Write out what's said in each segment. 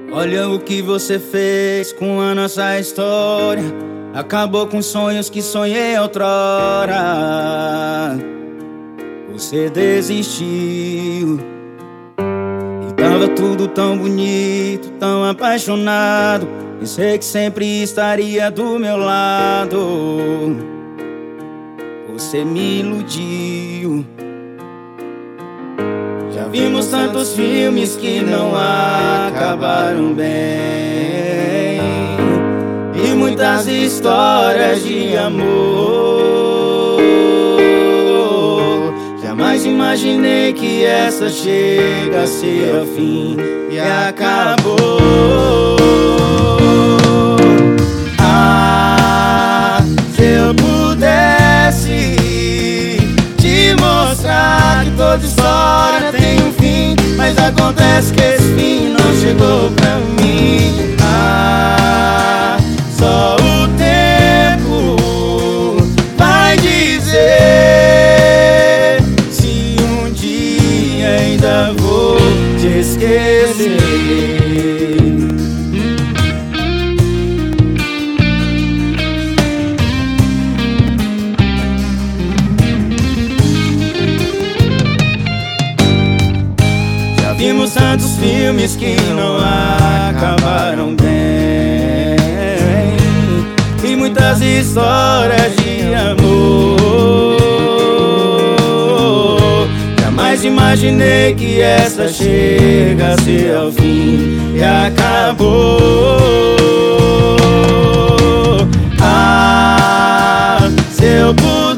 Olha o que você fez com a nossa história. Acabou com sonhos que sonhei outrora. Você desistiu e tava tudo tão bonito, tão apaixonado. Pensei que sempre estaria do meu lado. Você me iludiu. Já vimos tantos filmes que não acabaram bem, e muitas histórias de amor. Jamais imaginei que essa chega a ser o fim e acabou. Ah, se eu pudesse te mostrar que toda história tem um fim, mas acontece que esse fim não chegou pra mim. Ah, só o tempo vai dizer se um dia ainda vou te esquecer. Vimos tantos filmes que não acabaram bem, e muitas histórias de amor. Jamais imaginei que essa chega a ser ao fim e acabou. Ah, se eu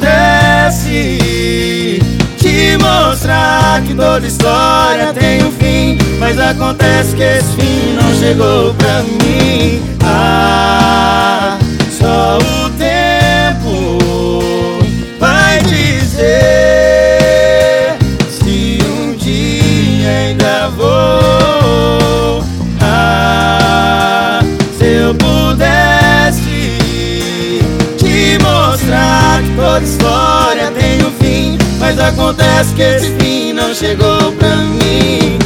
pudesse te mostrar que toda história tem um fim, mas acontece que esse fim não chegou pra mim. Ah, só o tempo vai dizer se um dia ainda vou. Ah, se eu pudesse te mostrar que toda história tem um fim, mas acontece que esse fim não chegou pra mim.